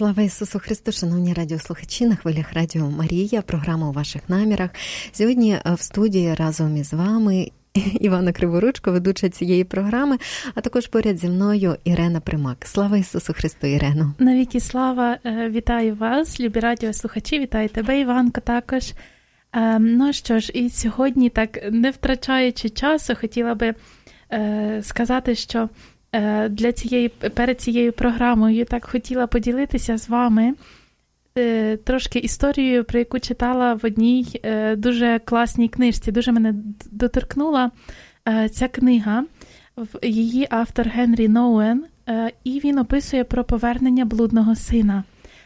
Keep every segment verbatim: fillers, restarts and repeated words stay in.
Слава Ісусу Христу, шановні радіослухачі, на хвилях Радіо Марія, програма «У ваших намірах». Сьогодні в студії разом із вами Івана Криворучко, ведуча цієї програми, а також поряд зі мною Ірена Примак. Слава Ісусу Христу, Ірено! Навіки слава! Вітаю вас, любі радіослухачі, вітаю тебе, Іванко, також. Ну що ж, і сьогодні, так не втрачаючи часу, хотіла би сказати, що для цієї, перед цією програмою так хотіла поділитися з вами трошки історією, про яку читала в одній дуже класній книжці. Дуже мене доторкнула ця книга. Її автор Генрі Nouwen, і він описує про повернення блудного сина.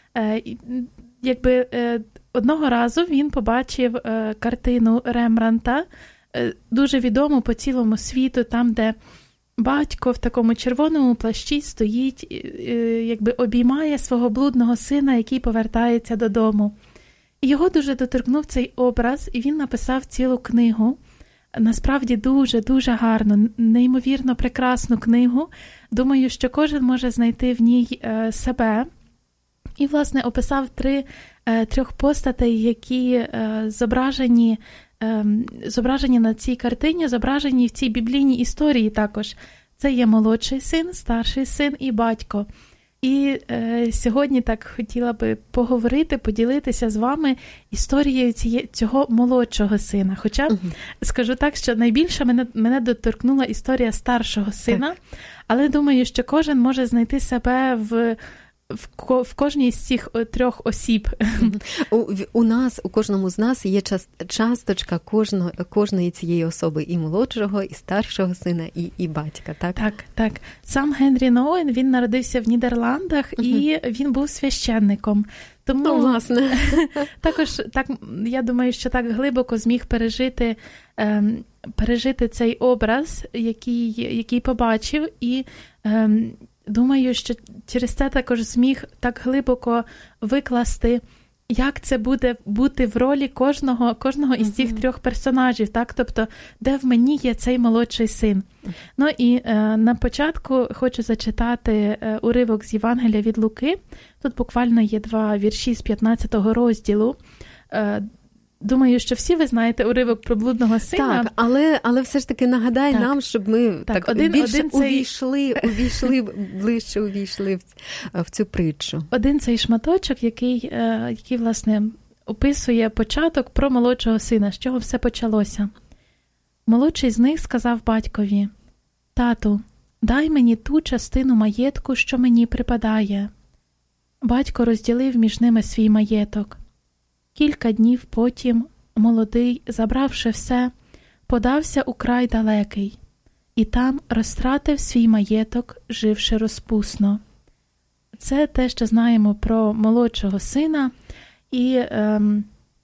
Якби одного разу він побачив картину Рембрандта, дуже відому по цілому світу, там, де батько в такому червоному плащі стоїть, якби обіймає свого блудного сина, який повертається додому. І його дуже доторкнув цей образ, і він написав цілу книгу. Насправді дуже-дуже гарну, неймовірно прекрасну книгу. Думаю, що кожен може знайти в ній себе. І, власне, описав три, трьох постатей, які зображені зображені на цій картині, зображені в цій біблійній історії також. Це є молодший син, старший син і батько. І е, сьогодні так хотіла би поговорити, поділитися з вами історією ціє, цього молодшого сина. Хоча, угу. скажу так, що найбільше мене, мене доторкнула історія старшого сина, так. Але думаю, що кожен може знайти себе в В, ко, в кожній з цих трьох осіб. У, у нас, у кожному з нас є час, часточка кожно, кожної цієї особи, і молодшого, і старшого сина, і, і батька, так? Так, так. Сам Генрі Nouwen, він народився в Нідерландах, uh-huh. і він був священником. Тому, ну, власне. Також, так, я думаю, що так глибоко зміг пережити, ем, пережити цей образ, який, який побачив, і ем, думаю, що через це також зміг так глибоко викласти, як це буде бути в ролі кожного, кожного із цих трьох персонажів, так? Тобто, де в мені є цей молодший син. Ну і е, на початку хочу зачитати е, уривок з Євангелія від Луки. Тут буквально є два вірші з п'ятнадцятого розділу. Е, Думаю, що всі ви знаєте уривок про блудного сина. Так, але, але все ж таки нагадай так. нам, щоб ми так, так один, більше один увійшли, цей... увійшли, ближче увійшли в, в цю притчу. Один цей шматочок, який, який, власне, описує початок про молодшого сина, з чого все почалося. Молодший з них сказав батькові: «Тату, дай мені ту частину маєтку, що мені припадає». Батько розділив між ними свій маєток. Кілька днів потім молодий, забравши все, подався у край далекий, і там розтратив свій маєток, живши розпусно. Це те, що знаємо про молодшого сина. І ем,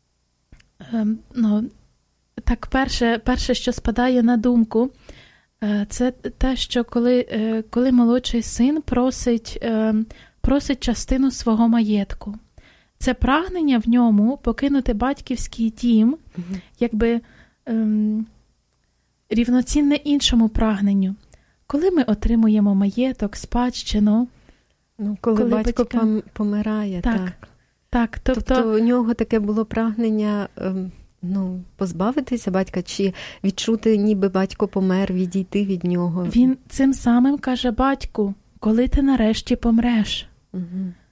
ем, ну, так перше, перше, що спадає на думку, е, це те, що коли, е, коли молодший син просить, е, просить частину свого маєтку. Це прагнення в ньому покинути батьківський дім, угу. якби ем, рівноцінне іншому прагненню. Коли ми отримуємо маєток, спадщину, ну, коли, коли батько батька... помирає, так. так. так тобто... тобто у нього таке було прагнення ем, ну, позбавитися батька, чи відчути, ніби батько помер, відійти від нього. Він цим самим каже батьку: коли ти нарешті помреш. Угу.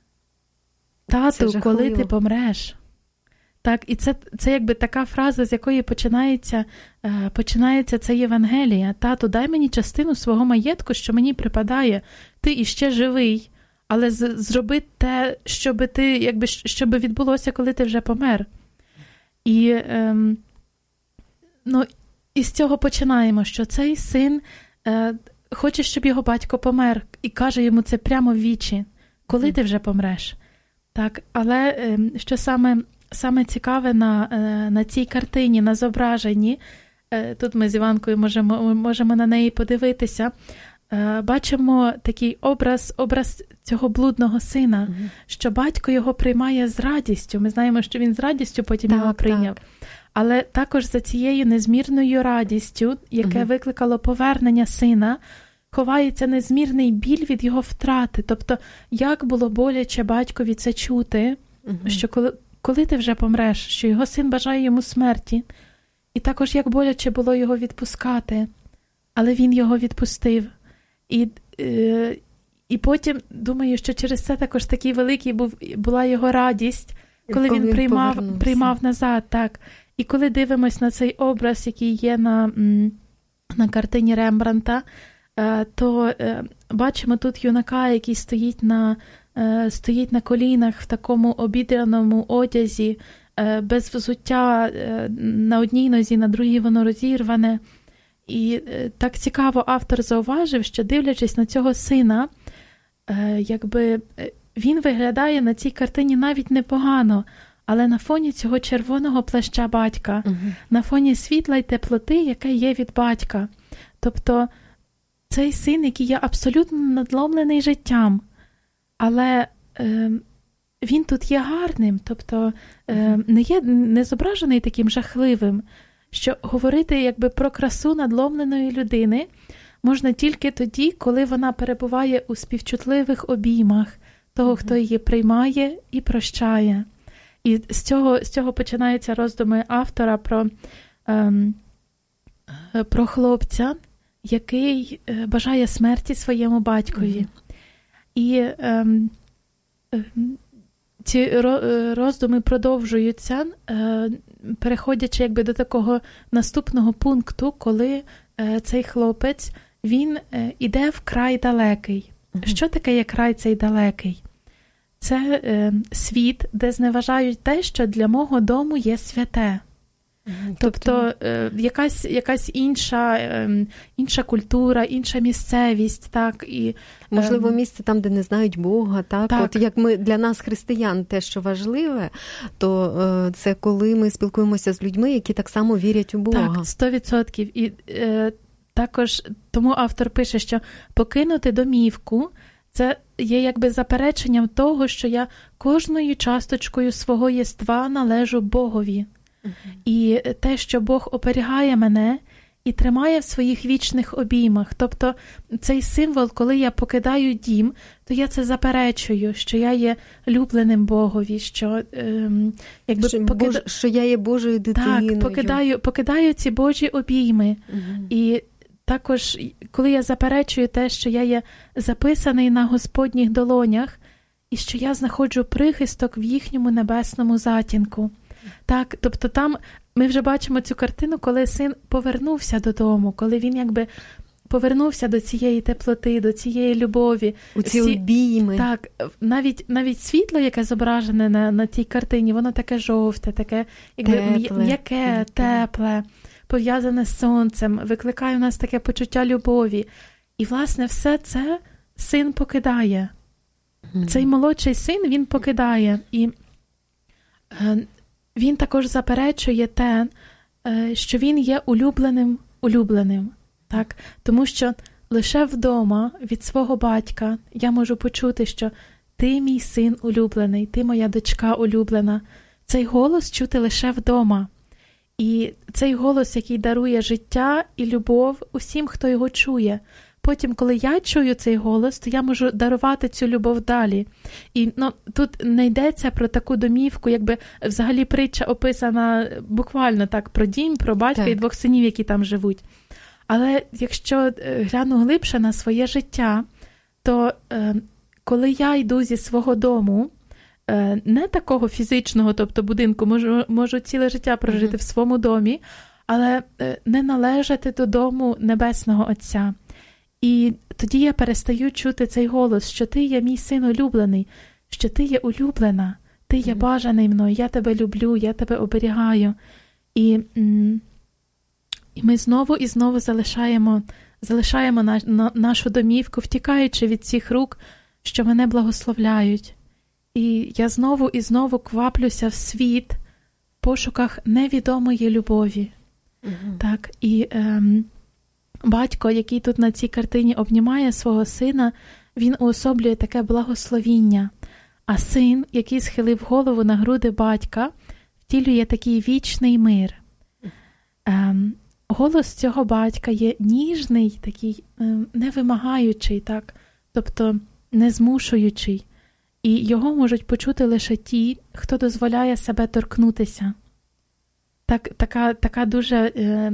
Тату, коли ти помреш. Так, і це, це якби така фраза, з якої починається, е, починається це Євангелія. Тату, дай мені частину свого маєтку, що мені припадає. Ти іще живий, але з, зроби те, щоб ти, якби, щоб відбулося, коли ти вже помер. І, е, ну, і з цього починаємо, що цей син е, хоче, щоб його батько помер, і каже йому це прямо в вічі. Коли ти вже помреш? Так, але що саме, саме цікаве на, на цій картині, на зображенні, тут ми з Іванкою можемо, можемо на неї подивитися, бачимо такий образ, образ цього блудного сина, угу. що батько його приймає з радістю. Ми знаємо, що він з радістю потім так, його прийняв. Так. Але також за цією незмірною радістю, яке угу. викликало повернення сина, ховається незмірний біль від його втрати. Тобто, як було боляче батькові це чути, угу. що коли, коли ти вже помреш, що його син бажає йому смерті. І також як боляче було його відпускати, але він його відпустив. І, е, і потім, думаю, що через це також такий великий був, була його радість, коли, коли він, він приймав, приймав назад. Так. І коли дивимось на цей образ, який є на, на картині Рембрандта, то бачимо тут юнака, який стоїть на, стоїть на колінах в такому обідряному одязі, без взуття, на одній нозі, на другій воно розірване. І так цікаво автор зауважив, що дивлячись на цього сина, якби він виглядає на цій картині навіть непогано, але на фоні цього червоного плаща батька, угу. на фоні світла й теплоти, яке є від батька. Тобто цей син, який є абсолютно надломлений життям, але е, він тут є гарним, тобто е, не є не зображений таким жахливим, що говорити якби про красу надломленої людини можна тільки тоді, коли вона перебуває у співчутливих обіймах того, хто її приймає і прощає. І з цього, з цього починаються роздуми автора про, ем, про хлопця, який е, бажає смерті своєму батькові. Mm-hmm. І ем, е, ці роздуми продовжуються, е, переходячи якби до такого наступного пункту, коли е, цей хлопець, він е, іде в край далекий. Mm-hmm. Що таке є край цей далекий? Це е, світ, де зневажають те, що для мого дому є святе. Mm-hmm. Тобто е, якась, якась інша, е, інша культура, інша місцевість. Так, і, можливо, місце там, де не знають Бога. Так? Так. От як ми, для нас, християн, те, що важливе, то е, це коли ми спілкуємося з людьми, які так само вірять у Бога. Так, сто відсотків. І е, також тому автор пише, що покинути домівку – це є якби запереченням того, що я кожною часточкою свого єства належу Богові. Uh-huh. І те, що Бог оберігає мене і тримає в своїх вічних обіймах. Тобто цей символ, коли я покидаю дім, то я це заперечую, що я є любленим Богові, що, ем, якби що, покида... Бож... що я є Божою дитиною. Так, покидаю, покидаю ці Божі обійми. Uh-huh. І також, коли я заперечую те, що я є записаний на Господніх долонях, і що я знаходжу прихисток в їхньому небесному затінку. Так, тобто там ми вже бачимо цю картину, коли син повернувся додому, коли він якби повернувся до цієї теплоти, до цієї любові. У ці обійми. Так, навіть, навіть світло, яке зображене на, на цій картині, воно таке жовте, таке якби, тепле, м'яке, тепле, пов'язане з сонцем, викликає в нас таке почуття любові. І, власне, все це син покидає. Mm. Цей молодший син, він покидає. І е, він також заперечує те, е, що він є улюбленим, улюбленим. Так? Тому що лише вдома від свого батька я можу почути, що ти мій син улюблений, ти моя дочка улюблена. Цей голос чути лише вдома. І цей голос, який дарує життя і любов усім, хто його чує. Потім, коли я чую цей голос, то я можу дарувати цю любов далі. І ну, тут не йдеться про таку домівку, якби взагалі притча описана буквально так, про дім, про батька так. і двох синів, які там живуть. Але якщо гляну глибше на своє життя, то е, коли я йду зі свого дому, не такого фізичного, тобто будинку, можу, можу ціле життя прожити mm-hmm. в своєму домі, але не належати додому Небесного Отця. І тоді я перестаю чути цей голос, що ти є мій син улюблений, що ти є улюблена, ти є mm-hmm. бажаний мною, я тебе люблю, я тебе оберігаю. І, і ми знову і знову залишаємо, залишаємо на, на, нашу домівку, втікаючи від цих рук, що мене благословляють. І я знову і знову кваплюся в світ в пошуках невідомої любові. Угу. Так, і ем, батько, який тут на цій картині обнімає свого сина, він уособлює таке благословіння. А син, який схилив голову на груди батька, втілює такий вічний мир. Ем, голос цього батька є ніжний, такий невимагаючий, так? Тобто не змушуючий. І його можуть почути лише ті, хто дозволяє себе торкнутися. Так, така, така дуже, е,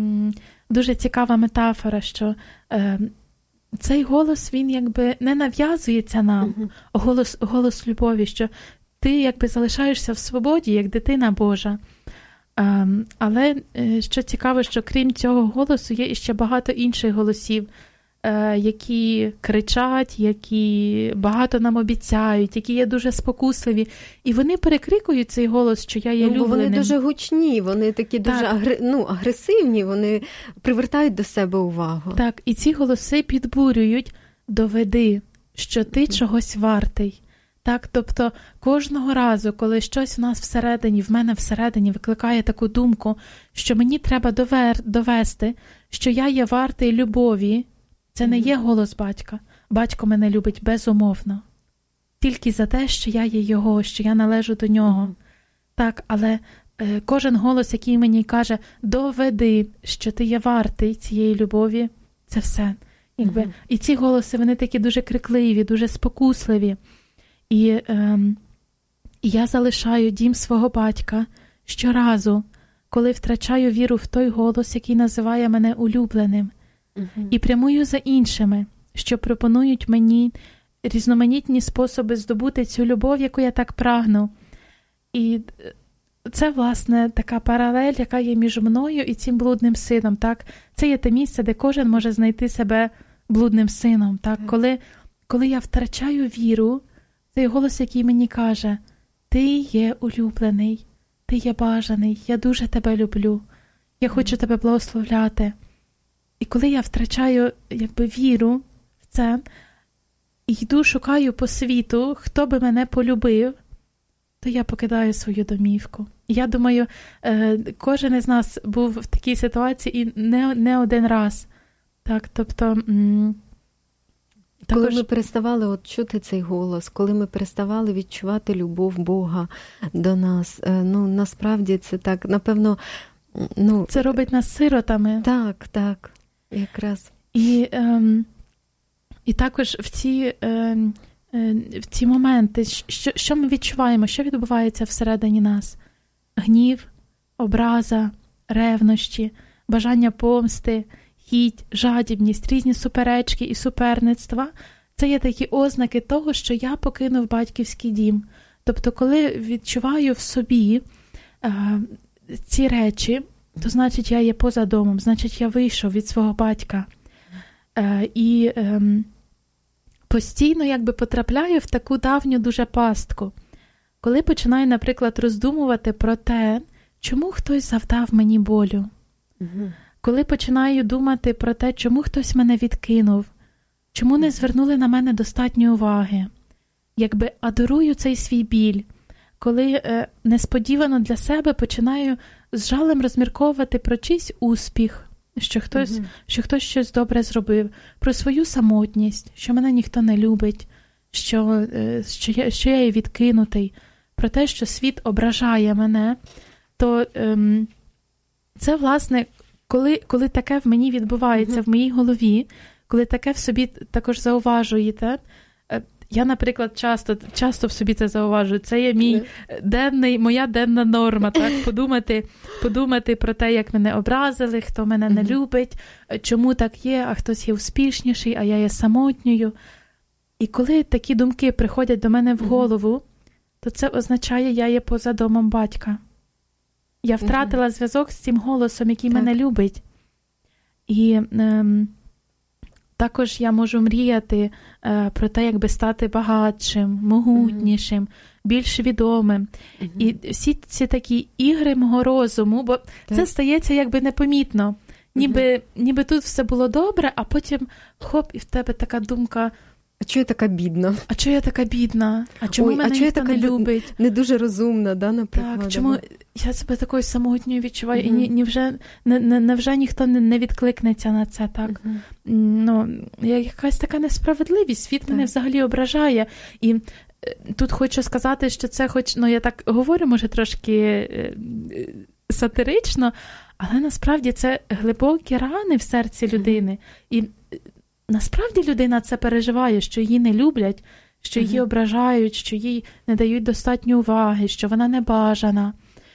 дуже цікава метафора, що е, цей голос, він якби не нав'язується нам, uh-huh. голос, голос любові, що ти якби залишаєшся в свободі, як дитина Божа. Е, але е, що цікаво, що крім цього голосу є іще багато інших голосів, е, які кричать, які багато нам обіцяють, які є дуже спокусливі. І вони перекрикують цей голос, що я є ну, любленим. Вони дуже гучні, вони такі дуже агр... ну, агресивні, вони привертають до себе увагу. Так, і ці голоси підбурюють: доведи, що ти mm-hmm. чогось вартий. Так, тобто кожного разу, коли щось в нас всередині, в мене всередині викликає таку думку, що мені треба довер... довести, що я є вартий любові, це не є голос батька. Батько мене любить безумовно. Тільки за те, що я є його, що я належу до нього. Так, але е, кожен голос, який мені каже: доведи, що ти є вартий цієї любові, це все. Якби. Mm-hmm. І ці голоси, вони такі дуже крикливі, дуже спокусливі. І, е, і я залишаю дім свого батька щоразу, коли втрачаю віру в той голос, який називає мене улюбленим. Uh-huh. І прямую за іншими, що пропонують мені різноманітні способи здобути цю любов, яку я так прагну. І це, власне, така паралель, яка є між мною і цим блудним сином. Так? Це є те місце, де кожен може знайти себе блудним сином. Так? Uh-huh. Коли, коли я втрачаю віру, цей голос, який мені каже: ти є улюблений, ти є бажаний, я дуже тебе люблю, я хочу uh-huh. тебе благословляти. І коли я втрачаю якби віру в це і йду, шукаю по світу, хто би мене полюбив, то я покидаю свою домівку. Я думаю, кожен із нас був в такій ситуації і не, не один раз. Так, тобто, м- коли також... ми переставали от чути цей голос, коли ми переставали відчувати любов Бога до нас, ну, насправді це так, напевно, ну... Це робить нас сиротами. Так, так. Якраз. І, ем, і також в ці, ем, е, в ці моменти, що, що ми відчуваємо, що відбувається всередині нас? Гнів, образа, ревнощі, бажання помсти, хіть, жадібність, різні суперечки і суперництва. Це є такі ознаки того, що я покинув батьківський дім. Тобто, коли відчуваю в собі е, ці речі, то значить, я є поза домом, значить, я вийшов від свого батька. Е, і е, постійно якби потрапляю в таку давню дуже пастку. Коли починаю, наприклад, роздумувати про те, чому хтось завдав мені болю. Угу. Коли починаю думати про те, чому хтось мене відкинув, чому не звернули на мене достатньо уваги. Якби адорую цей свій біль. Коли е, несподівано для себе починаю з жалем розмірковувати про чийсь успіх, що хтось, mm-hmm. що хтось щось добре зробив, про свою самотність, що мене ніхто не любить, що, е, що, я, що я є відкинутий, про те, що світ ображає мене, то е, це, власне, коли, коли таке в мені відбувається, mm-hmm. в моїй голові, коли таке в собі також зауважуєте, я, наприклад, часто, часто в собі це зауважую. Це є мій денний, моя денна норма, так? Подумати, подумати про те, як мене образили, хто мене не любить, чому так є, а хтось є успішніший, а я є самотньою. І коли такі думки приходять до мене в голову, то це означає, я є поза домом батька. Я втратила зв'язок з цим голосом, який так. мене любить. І... Ем, Також я можу мріяти е, про те, як би стати багатшим, могутнішим, mm-hmm. більш відомим. Mm-hmm. І всі ці такі ігри мого розуму, бо так. це стається якби непомітно. Ніби, mm-hmm. ніби тут все було добре, а потім хоп, і в тебе така думка: а чого я така бідна? А чого я така бідна? А чому Ой, мене а ніхто не любить? Не дуже розумна, да, наприклад. Так, чому я себе такою самотньою відчуваю, mm-hmm. і ні, ні вже, не, не, невже ніхто не, не відкликнеться на це, так? Mm-hmm. Ну, якась така несправедливість, світ так. мене взагалі ображає. І тут хочу сказати, що це хоч, ну я так говорю, може трошки сатирично, Але насправді це глибокі рани в серці людини. І насправді людина це переживає, що її не люблять, що її ображають, що їй не дають достатньо уваги, що вона не бажана.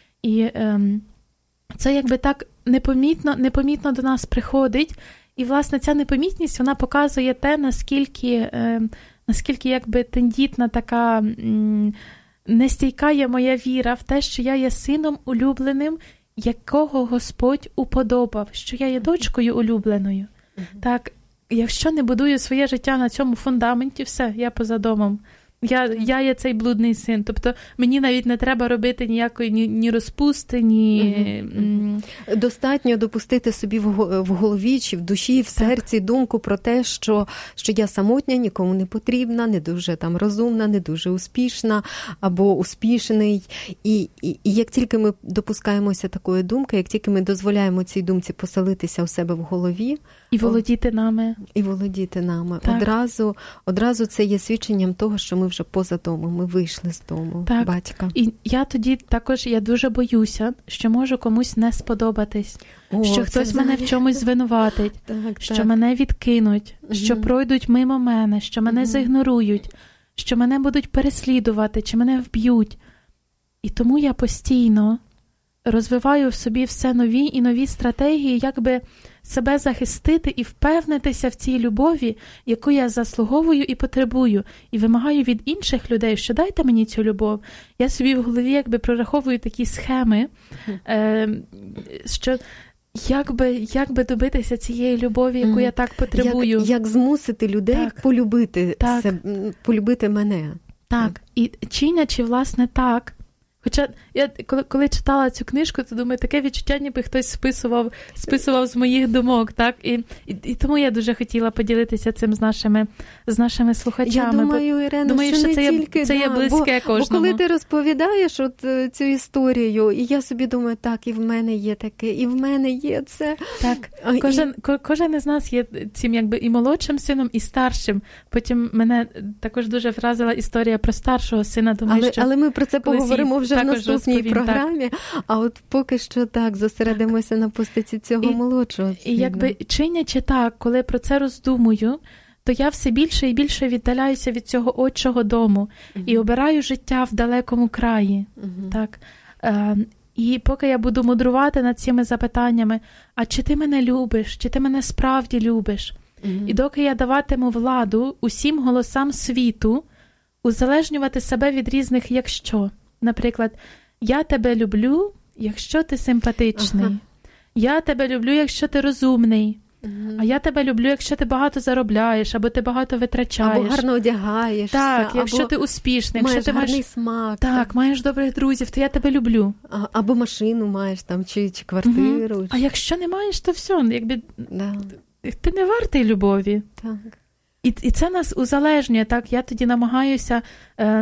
І ем, це якби так непомітно, непомітно до нас приходить. І, власне, ця непомітність, вона показує те, наскільки, е, наскільки якби тендітна така, м, нестійка є моя віра в те, що я є сином улюбленим, якого Господь уподобав, що я є дочкою улюбленою. Mm-hmm. Так, якщо не будую своє життя на цьому фундаменті, все, я поза домом. Я, я є цей блудний син. Тобто мені навіть не треба робити ніякої ні, ні розпусти, ні... Mm-hmm. Достатньо допустити собі в голові чи в душі, в серці так. думку про те, що, що я самотня, нікому не потрібна, не дуже там розумна, не дуже успішна або успішний. І, і, і як тільки ми допускаємося такої думки, як тільки ми дозволяємо цій думці поселитися у себе в голові, і володіти нами. І володіти нами. Так. Одразу, одразу це є свідченням того, що ми вже поза домом, ми вийшли з дому так. батька. І я тоді також, я дуже боюся, що можу комусь не сподобатись, О, що хтось мене в чомусь звинуватить, так, що так. мене відкинуть, угу. що пройдуть мимо мене, що мене угу. заігнорують, що мене будуть переслідувати, чи мене вб'ють. І тому я постійно розвиваю в собі все нові і нові стратегії, як би себе захистити і впевнитися в цій любові, яку я заслуговую і потребую, і вимагаю від інших людей, що дайте мені цю любов. Я собі в голові якби прораховую такі схеми, е, що як би, як би добитися цієї любові, яку mm. я так потребую. Як, як змусити людей так. полюбити, так. себе, полюбити мене. Так, і чинячи, власне, так, хоча я коли, коли читала цю книжку, то думаю, таке відчуття, ніби хтось списував, списував з моїх думок, так? І, і, і тому я дуже хотіла поділитися цим з нашими, з нашими слухачами. Я думаю, Ірина, думаю, що, що не це, тільки, є, це да, є близьке бо, кожному. Бо коли ти розповідаєш от цю історію, і я собі думаю, так, і в мене є таке, і в мене є це. Так, а, кожен, і... ко, кожен із нас є цим якби і молодшим сином, і старшим. Потім мене також дуже вразила історія про старшого сина. Думаю, але, що але ми про це поговоримо вже в наступній програмі, так. а от поки що так, зосередимося так. на постаті цього і, молодшого сина. І якби чинячи так, коли про це роздумую, то я все більше і більше віддаляюся від цього отчого дому uh-huh. і обираю життя в далекому краї. Uh-huh. Так. Е, і поки я буду мудрувати над цими запитаннями, а чи ти мене любиш, чи ти мене справді любиш? Uh-huh. І доки я даватиму владу усім голосам світу, узалежнювати себе від різних «якщо». Наприклад, я тебе люблю, якщо ти симпатичний. Ага. Я тебе люблю, якщо ти розумний. Угу. А я тебе люблю, якщо ти багато заробляєш, або ти багато витрачаєш. Або гарно одягаєшся. Так, якщо або ти успішний. Маєш якщо ти гарний маєш смак. Так, маєш добрих друзів, то я тебе люблю. А, або машину маєш там, чи, чи квартиру. Угу. А якщо не маєш, то все. Якби, да. Ти не вартий любові. Так. І, і це нас узалежнює. Так? Я тоді намагаюся... Е,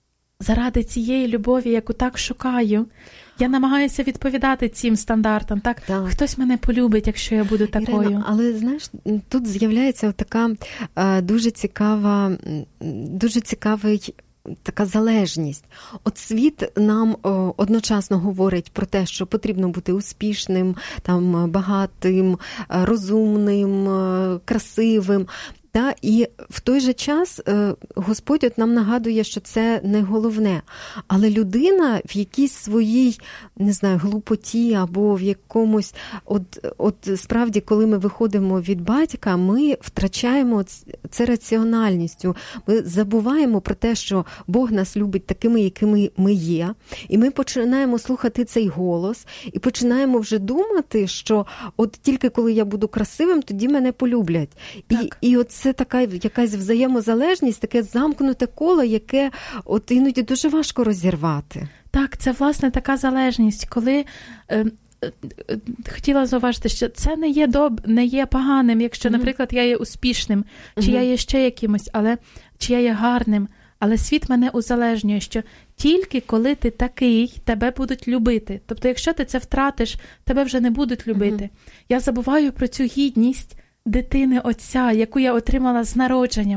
заради цієї любові, яку так шукаю, я намагаюся відповідати цим стандартам. Так? Так. Хтось мене полюбить, якщо я буду такою. Ірина, але, знаєш, тут з'являється така е, дуже цікава, дуже цікавий така залежність. От світ нам о, одночасно говорить про те, що потрібно бути успішним, там, багатим, розумним, красивим. Та, і в той же час е, Господь от нам нагадує, що це не головне. Але людина в якійсь своїй, не знаю, глупоті або в якомусь, от, от справді, коли ми виходимо від батька, ми втрачаємо це раціональністю. Ми забуваємо про те, що Бог нас любить такими, якими ми є. І ми починаємо слухати цей голос і починаємо вже думати, що от тільки коли я буду красивим, тоді мене полюблять. І, і от це така якась взаємозалежність, таке замкнуте коло, яке от іноді дуже важко розірвати. Так, це, власне, така залежність, коли е, е, е, хотіла зауважити, що це не є доб, не є поганим, якщо, mm-hmm. наприклад, я є успішним, чи mm-hmm. я є ще якимось, але чи я є гарним, але світ мене узалежнює, що тільки коли ти такий, тебе будуть любити. Тобто, якщо ти це втратиш, тебе вже не будуть любити. Mm-hmm. Я забуваю про цю гідність дитини отця, яку я отримала з народженням,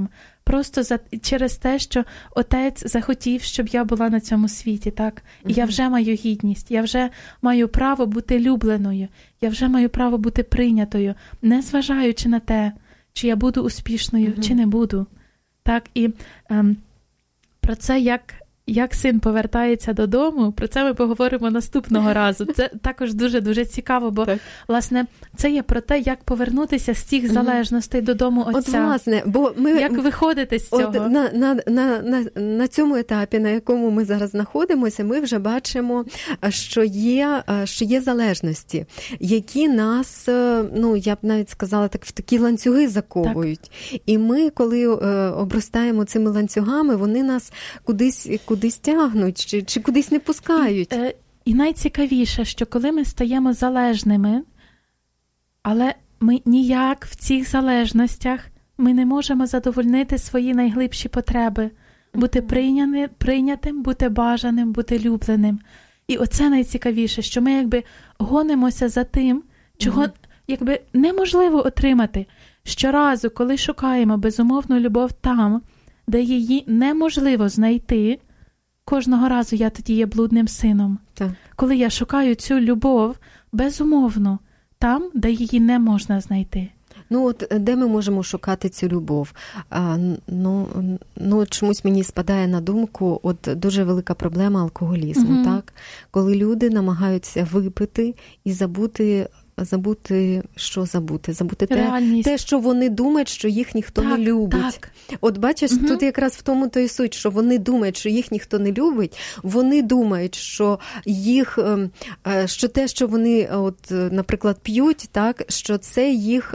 просто за, через те, що отець захотів, щоб я була на цьому світі, так? І mm-hmm. я вже маю гідність, я вже маю право бути любленою, я вже маю право бути прийнятою, не зважаючи на те, чи я буду успішною, mm-hmm. чи не буду. Так, і ем, про це, як, як син повертається додому, про це ми поговоримо наступного разу. Це також дуже-дуже цікаво, бо, так. власне, це є про те, як повернутися з цих залежностей mm-hmm. додому Отця. От, власне, бо ми, як виходити з цього? От, на, на, на, на, на цьому етапі, на якому ми зараз знаходимося, ми вже бачимо, що є, що є залежності, які нас, ну, я б навіть сказала, так, в такі ланцюги заковують. Так. І ми, коли обростаємо цими ланцюгами, вони нас кудись кудись тягнуть, чи, чи кудись не пускають. І, е, і найцікавіше, що коли ми стаємо залежними, але ми ніяк в цих залежностях ми не можемо задовольнити свої найглибші потреби. Бути прийняни, прийнятим, бути бажаним, бути любленим. І оце найцікавіше, що ми якби гонимося за тим, чого mm-hmm. якби неможливо отримати. Щоразу, коли шукаємо безумовну любов там, де її неможливо знайти, кожного разу я тоді є блудним сином. Так. Коли я шукаю цю любов, безумовно, там, де її не можна знайти. Ну, от де ми можемо шукати цю любов? А, ну, ну, чомусь мені спадає на думку, от дуже велика проблема алкоголізму, угу. так? Коли люди намагаються випити і забути Забути, що забути? Забути те, те, що вони думають, що їх ніхто так, не любить. Так. От бачиш, угу. тут якраз в тому то і суть, що вони думають, що їх ніхто не любить, вони думають, що їх, що те, що вони, от, наприклад, п'ють, так, що це їх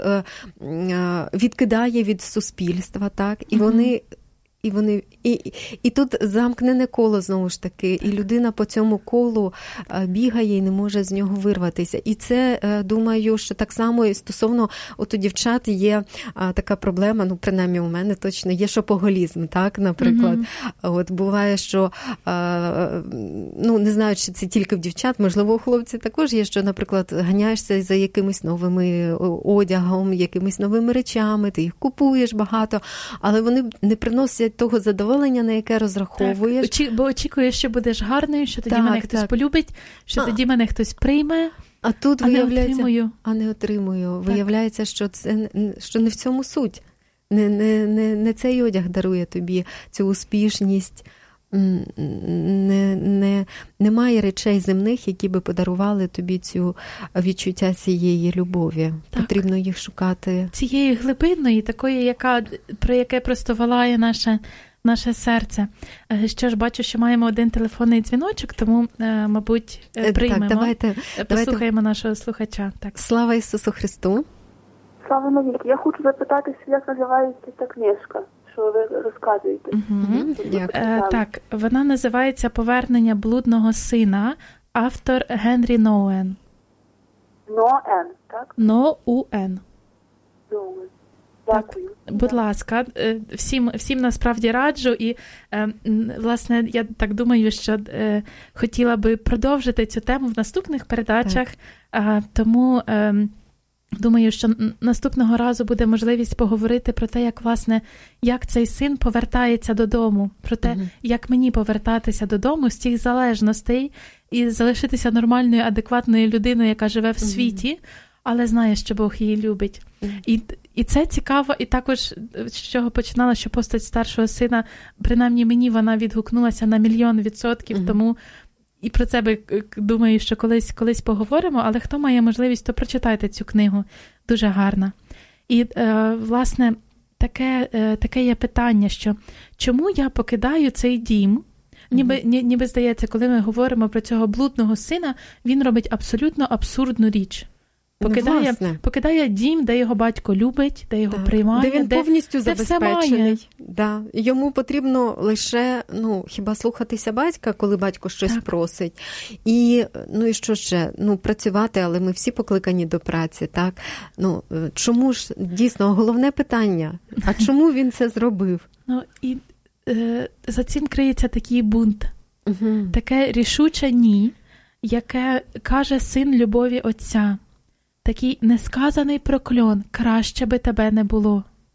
відкидає від суспільства, так, і угу. вони... І вони і, і тут замкнене коло, знову ж таки, і людина по цьому колу бігає і не може з нього вирватися. І це, думаю, що так само і стосовно от у дівчат є така проблема, ну, принаймні у мене точно, є шопоголізм, так, наприклад. Mm-hmm. От буває, що, ну, не знаю, чи це тільки в дівчат, можливо, у хлопців також є, що, наприклад, ганяєшся за якимось новими одягом, якимись новими речами, ти їх купуєш багато, але вони не приносять того задоволення, на яке розраховуєш. Так, бо очікуєш, що будеш гарною, що тоді так, мене хтось так. полюбить, що а, тоді мене хтось прийме, а тут а виявляється, не отримую. А не отримую. Так. Виявляється, що це що не в цьому суть. Не, не, не, не цей одяг дарує тобі цю успішність. Не, не, немає речей земних, які би подарували тобі цю відчуття цієї любові. Так. Потрібно їх шукати. Цієї глибинної, такої, яка, про яке просто валає наше, наше серце. Що ж, бачу, що маємо один телефонний дзвіночок, тому, мабуть, приймемо. Так, давайте, Послухаємо давайте. нашого слухача. Так. Слава Ісусу Христу! Слава навіки! Я хочу запитатися, як називається ця книжка, що ви розказуєте. Угу. Е, так, вона називається «Повернення блудного сина», автор Генрі Ноуен. Ноуен, так? Ноуен. Ноуен. Дякую. Так, будь ласка, всім, всім насправді раджу, і, власне, я так думаю, що хотіла би продовжити цю тему в наступних передачах, так. тому... Думаю, що наступного разу буде можливість поговорити про те, як, власне, як цей син повертається додому, про те, uh-huh. як мені повертатися додому з цих залежностей і залишитися нормальною, адекватною людиною, яка живе в uh-huh. світі, але знає, що Бог її любить. Uh-huh. І, і це цікаво, і також, з чого починала, що постать старшого сина, принаймні мені вона відгукнулася на мільйон відсотків, uh-huh. тому... І про це би, думаю, що колись, колись поговоримо, але хто має можливість, то прочитайте цю книгу. Дуже гарна. І, е, власне, таке, е, таке є питання, що чому я покидаю цей дім? Ніби, mm-hmm. ні, ніби здається, коли ми говоримо про цього блудного сина, він робить абсолютно абсурдну річ. Покидає, покидає дім, де його батько любить, де його так. приймає, де він де, повністю де забезпечений. Да. Йому потрібно лише, ну, хіба слухатися батька, коли батько щось так. просить. І, ну, і що ще? Ну, працювати, але ми всі покликані до праці, так? Ну, чому ж, дійсно, головне питання, а чому він це зробив? Ну, і е, за цим криється такий бунт. Угу. Таке рішуче ні, яке каже син любові отця. Такий несказаний прокльон, краще би тебе не було.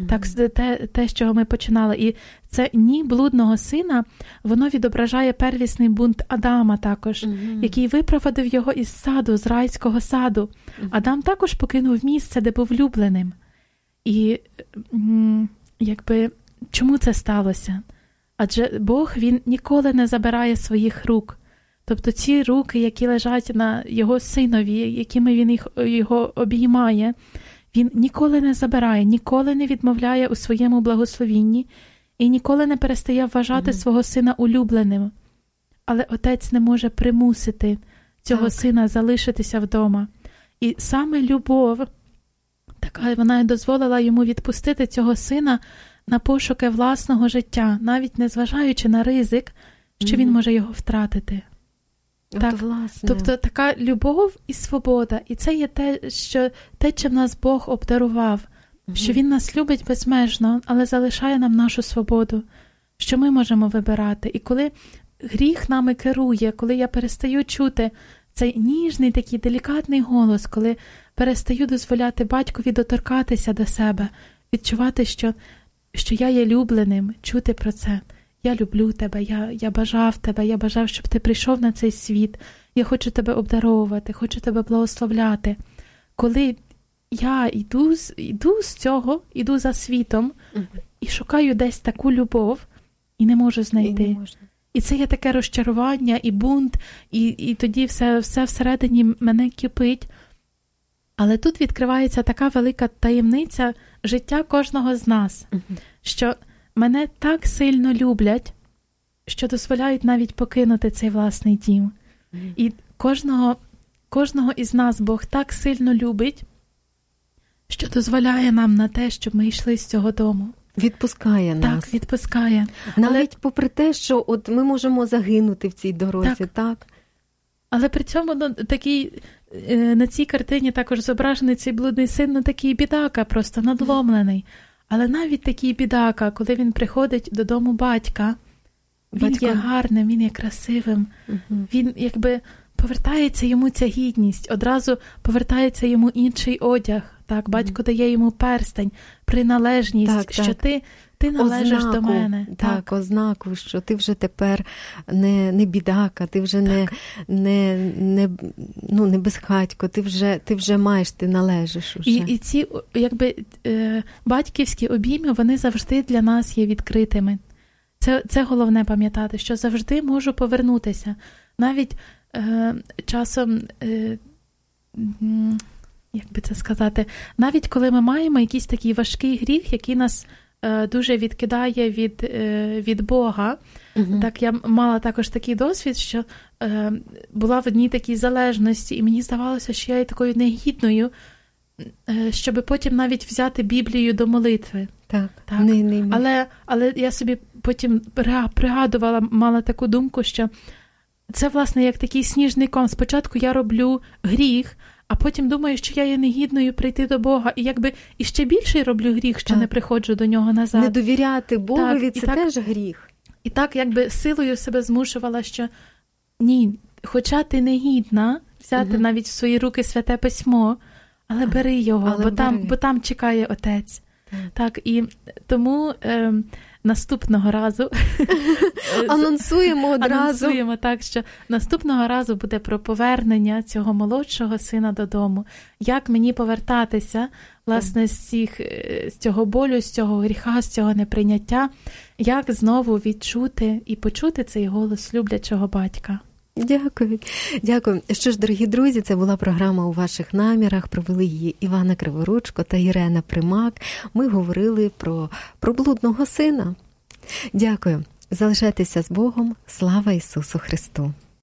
Mm-hmm. Так, те, те, з чого ми починали. І це ні блудного сина, воно відображає первісний бунт Адама також, mm-hmm. який випровадив його із саду, з райського саду. Mm-hmm. Адам також покинув місце, де був влюбленим. І м, якби, чому це сталося? Адже Бог, він ніколи не забирає своїх рук. Тобто ці руки, які лежать на його синові, якими він їх, його обіймає, він ніколи не забирає, ніколи не відмовляє у своєму благословінні і ніколи не перестає вважати mm-hmm. свого сина улюбленим. Але отець не може примусити цього так. сина залишитися вдома. І саме любов, така вона й дозволила йому відпустити цього сина на пошуки власного життя, навіть не зважаючи на ризик, що mm-hmm. він може його втратити. Так, власне. Тобто така любов і свобода. І це є те, що, те чим нас Бог обдарував. Mm-hmm. Що Він нас любить безмежно, але залишає нам нашу свободу. Що ми можемо вибирати. І коли гріх нами керує, коли я перестаю чути цей ніжний, такий делікатний голос, коли перестаю дозволяти батькові доторкатися до себе, відчувати, що, що я є любленим, чути про це. Я люблю тебе, я, я бажав тебе, я бажав, щоб ти прийшов на цей світ. Я хочу тебе обдаровувати, хочу тебе благословляти. Коли я йду, йду з цього, йду за світом угу. і шукаю десь таку любов, і не можу знайти. І, і це є таке розчарування, і бунт, і, і тоді все, все всередині мене кипить. Але тут відкривається така велика таємниця життя кожного з нас, угу. що мене так сильно люблять, що дозволяють навіть покинути цей власний дім. Mm. І кожного, кожного із нас Бог так сильно любить, що дозволяє нам на те, щоб ми йшли з цього дому. Відпускає нас. Так, відпускає. Навіть Але... попри те, що от ми можемо загинути в цій дорозі, так? так? Але при цьому ну, такий, на цій картині також зображений цей блудний син, ну такий бідака, просто надломлений. Але навіть такий бідака, коли він приходить додому батька, він Батько. є гарним, він є красивим, угу. він якби повертається йому ця гідність, одразу повертається йому інший одяг. Так, батько угу. дає йому перстень, приналежність, так, що так. ти, ти належиш ознаку, до мене. Так, так, ознаку, що ти вже тепер не, не бідака, ти вже не, не, не, ну, не безхатько, ти вже, ти вже маєш, ти належиш. Уже. І, і ці якби, е, батьківські обійми, вони завжди для нас є відкритими. Це, це головне пам'ятати, що завжди можу повернутися. Навіть е, часом, е, як би це сказати, навіть коли ми маємо якийсь такий важкий гріх, який нас е, дуже відкидає від, е, від Бога. Угу. Так, я мала також такий досвід, що е, була в одній такій залежності, і мені здавалося, що я є такою негідною, е, щоб потім навіть взяти Біблію до молитви. Так, так. Не, не, не. Але, але я собі потім пригадувала, мала таку думку, що це, власне, як такий сніжний ком. Спочатку я роблю гріх, а потім думаю, що я є негідною прийти до Бога. І якби і ще більше роблю гріх, що так. не приходжу до нього назад. Не довіряти Богові – це так, теж гріх. І так якби силою себе змушувала, що ні, хоча ти негідна взяти угу. навіть в свої руки Святе Письмо, але бери його, але бо, бери. Там, бо там чекає Отець. Так, так і тому е, наступного разу анонсуємо одразу. Анонсуємо так, що наступного разу буде про повернення цього молодшого сина додому. Як мені повертатися, власне, з, цих, з цього болю, з цього гріха, з цього неприйняття, як знову відчути і почути цей голос люблячого батька. Дякую. Дякую. Що ж, дорогі друзі, це була програма «У ваших намірах». Провели її Івана Криворучко та Ірена Примак. Ми говорили про, про блудного сина. Дякую. Залишайтеся з Богом. Слава Ісусу Христу!